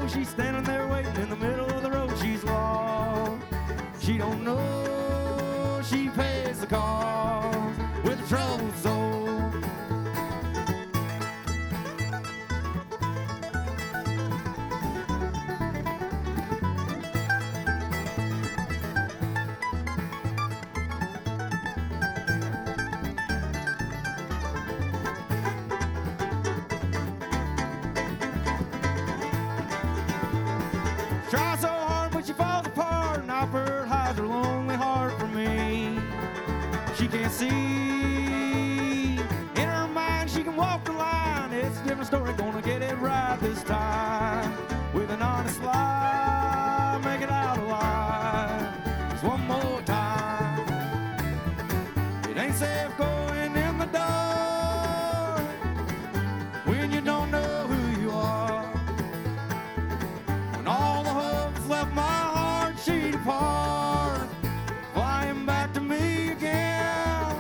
She's standing there waiting in the middle of the road. She's lost. She don't know she pays the cost with a troubled soul. Try so hard, but she falls apart. Nightbird hides her lonely heart from me. She can't see. In her mind, she can walk the line. It's a different story, gonna get it right this time. With an honest lie, make it out alive. Just one more time. It ain't safe going in the dark when you don't know who you are. When all the hope's left my heart, she depart, flying back to me again,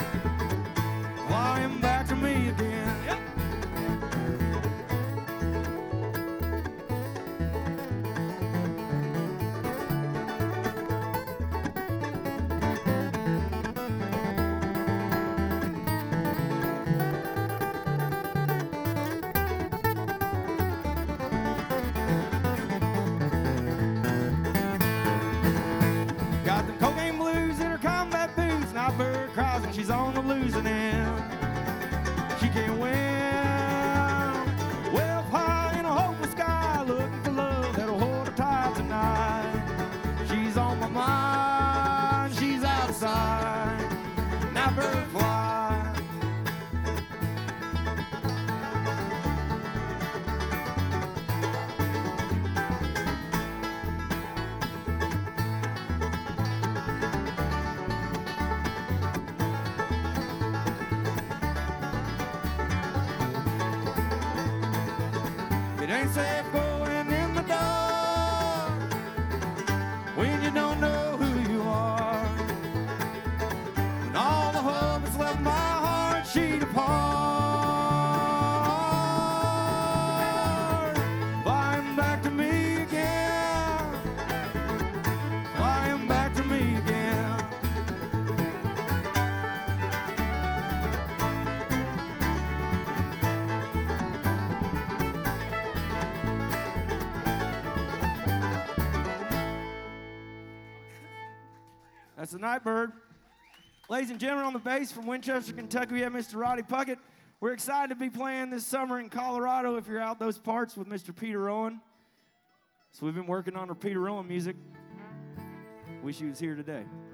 flying back to me again. Yep. Got them cocaine blues in her combat boots. Nightbird cries when she's on the losing end. She can't win. Way up high in a hopeless sky, looking for love that'll hold her tight tonight. She's on my mind, she's out of sight. Nightbird fly. It ain't safe going in the dark when you don't know who you are. When all the hope has left my heart, she depart, flying back to me again, flying back to me again. That's the Nightbird. Ladies and gentlemen, on the bass from Winchester, Kentucky, we have Mr. Roddy Puckett. We're excited to be playing this summer in Colorado if you're out those parts with Mr. Peter Owen. So we've been working on our Peter Owen music. Wish he was here today.